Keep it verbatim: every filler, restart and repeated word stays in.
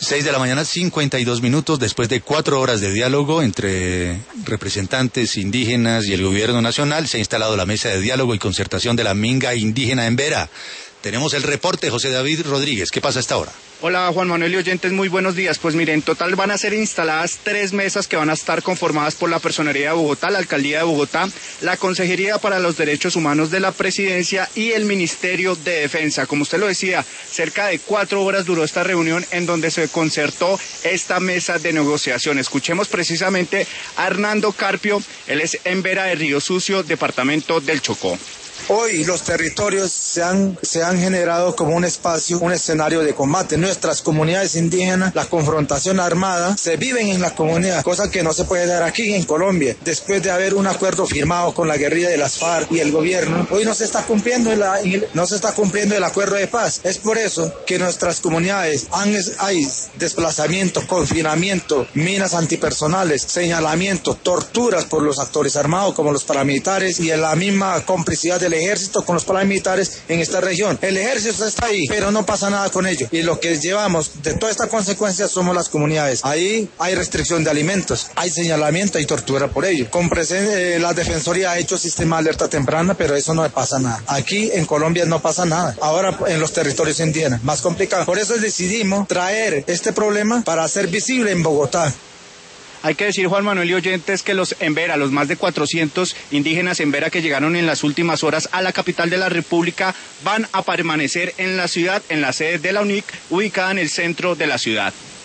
Seis de la mañana, cincuenta y dos minutos, después de cuatro horas de diálogo entre representantes indígenas y el gobierno nacional, se ha instalado la mesa de diálogo y concertación de la minga indígena en Vera. Tenemos el reporte, José David Rodríguez. ¿Qué pasa a esta hora? Hola Juan Manuel y oyentes, muy buenos días. Pues miren, en total van a ser instaladas tres mesas que van a estar conformadas por la Personería de Bogotá, la Alcaldía de Bogotá, la Consejería para los Derechos Humanos de la Presidencia y el Ministerio de Defensa. Como usted lo decía, cerca de cuatro horas duró esta reunión en donde se concertó esta mesa de negociación. Escuchemos precisamente a Hernando Carpio, él es en Vera de Río Sucio, departamento del Chocó. Hoy los territorios se han, se han generado como un espacio, un escenario de combate. Nuestras comunidades indígenas, la confrontación armada, se viven en la comunidad, cosa que no se puede dar aquí en Colombia. Después de haber un acuerdo firmado con la guerrilla de las FARC y el gobierno, hoy no se está cumpliendo el, no se está cumpliendo el acuerdo de paz. Es por eso que nuestras comunidades han, hay desplazamiento, confinamiento, minas antipersonales, señalamiento, torturas por los actores armados como los paramilitares y en la misma complicidad del ejército con los paramilitares en esta región. El ejército está ahí, pero no pasa nada con ello. Y lo que llevamos de toda esta consecuencia somos las comunidades. Ahí hay restricción de alimentos, hay señalamiento, hay tortura por ello. Con presen- eh, la Defensoría ha hecho sistema de alerta temprana, pero eso no pasa nada. Aquí en Colombia no pasa nada. Ahora en los territorios indígenas, más complicado. Por eso decidimos traer este problema para hacer visible en Bogotá. Hay que decir, Juan Manuel y oyentes, que los en Vera, los más de cuatrocientos indígenas en Vera que llegaron en las últimas horas a la capital de la República, van a permanecer en la ciudad, en la sede de la U N I C, ubicada en el centro de la ciudad.